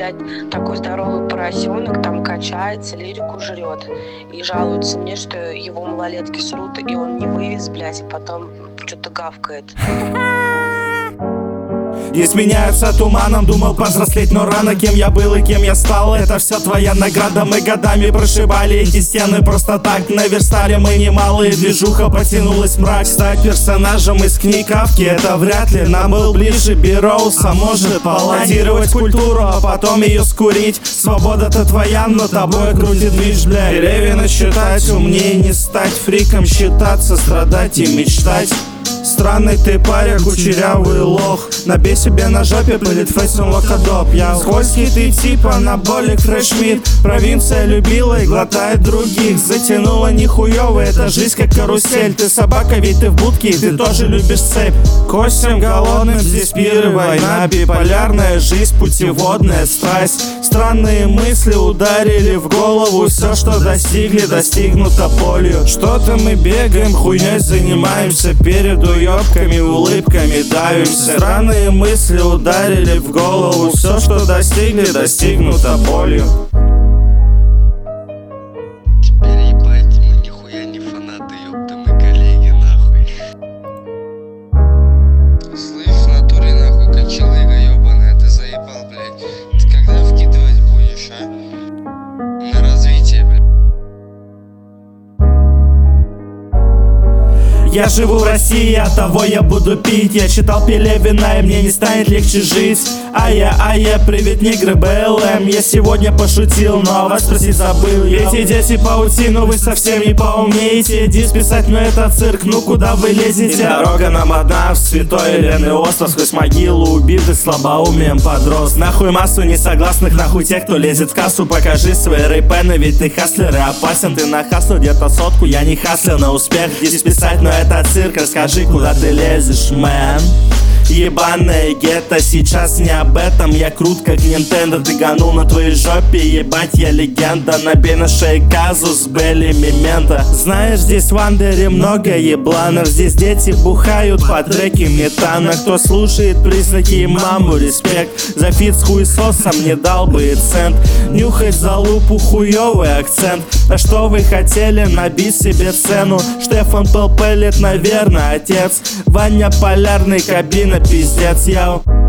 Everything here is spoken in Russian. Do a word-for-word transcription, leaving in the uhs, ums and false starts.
блядь, такой здоровый поросенок там качается, лирику жрет. И жалуется мне, что его малолетки срут, и он не вывез, блядь, и потом что-то гавкает. Не сменяются туманом, думал повзрослеть, но рано. Кем я был и кем я стал, это все твоя награда. Мы годами прошибали эти стены просто так. Наверстали мы немалые, движуха потянулась в мрак. Стать персонажем из книг Кафки, это вряд ли. Нам был ближе Берроуз, а может балансировать культуру, а потом ее скурить. Свобода-то твоя, но тобой крутит движ, бля. Деревья насчитать, умнее не стать фриком, считаться, страдать и мечтать. Странный ты паря, кучерявый лох. Набей себе на жопе, пылит фейсом локодоп. Я скользкий ты типа анаболик фрешмит. Провинция любила и глотает других. Затянула нихуёво, это жизнь как карусель. Ты собака, ведь ты в будке, и ты тоже любишь цепь. Костям голодным, здесь пир и война. Биполярная жизнь, путеводная страсть. Странные мысли ударили в голову. Все, что достигли, достигнуто болью. Что-то мы бегаем, хуйней занимаемся. Перед уёбками, улыбками давимся. Странные мысли ударили в голову. Все, что достигли, достигнуто болью. Теперь ебать, мы нихуя не фанаты, ёпта, мы коллеги, нахуй. Слышь, в натуре, нахуй, кочелыга ёбаная, ты заебал, блядь. Ты когда вкидывать будешь, а? На развитие, блядь. Я живу в России, от того я буду пить. Я читал Пелевина, и мне не станет легче жить. Ая, ая, привет, негры, БЛМ. Я сегодня пошутил, но вас спросить забыл. Эти дети паутину, вы совсем не поумеете. Дис писать, но это цирк, ну куда вы лезете? И дорога нам одна, в святой Елены остров. Сквозь могилу убитых слабоумием подрос. Нахуй массу несогласных, нахуй тех, кто лезет в кассу. Покажи свои рэпены, ведь ты хаслер и опасен. Ты нахаслил где-то сотку, я не хаслил на успех. Дис писать, но это цирк, расскажи, куда ты лезешь, мэн. Ебаное гетто, сейчас не об этом. Я крут как Nintendo, ты ганул на твоей жопе. Ебать, я легенда, набей на шее казус, Белли, мемента. Знаешь, здесь в Андере много ебланов. Здесь дети бухают по треке метана. Кто слушает признаки маму, респект. За фит с хуесосом не дал бы и цент. Нюхать за лупу хуёвый акцент. А что вы хотели, набить себе цену? Штефан Пелпелит, наверное, отец. Ваня Полярный, кабина, пиздец, я